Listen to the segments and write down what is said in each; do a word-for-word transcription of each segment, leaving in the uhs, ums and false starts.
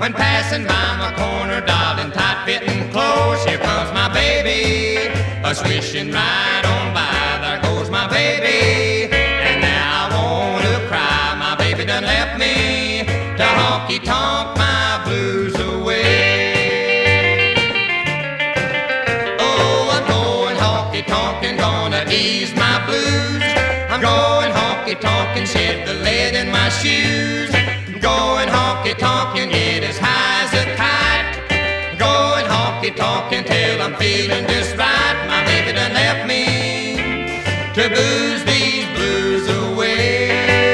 When passing by my corner, darling, tight-fitting clothes, here comes my baby, a swishing right on by. There goes my baby, and now I wanna cry. My baby done left me to honky-tonk my blues away. Oh, I'm going honky-tonkin', gonna ease my blues. I'm going honky-tonkin', shed the lead in my shoes. I'm going honky-tonkin', get as high as a kite. I'm going honky-tonkin' till I'm feeling just right. My baby done left me to booze these blues away.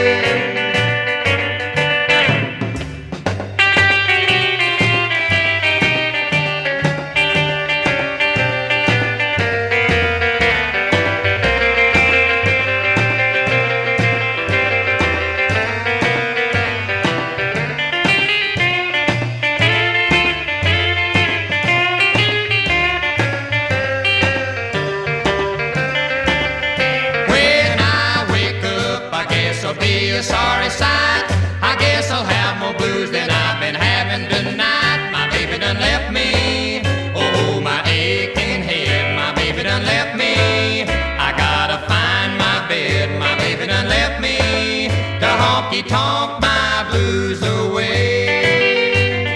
Be a sorry sight. I guess I'll have more blues than I've been having tonight. My baby done left me. Oh, my aching head. My baby done left me. I gotta find my bed. My baby done left me to honky-tonk my blues away.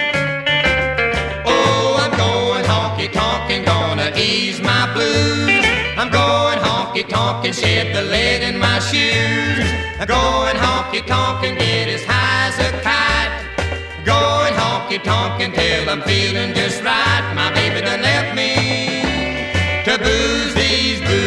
Oh, I'm going honky-tonkin', gonna ease my blues. I'm going honky-tonkin', shed the lead in my shoes. I'm going honky-tonkin', get as high as a kite. Going honky-tonkin' till I'm feeling just right. My baby done left me to booze these blues.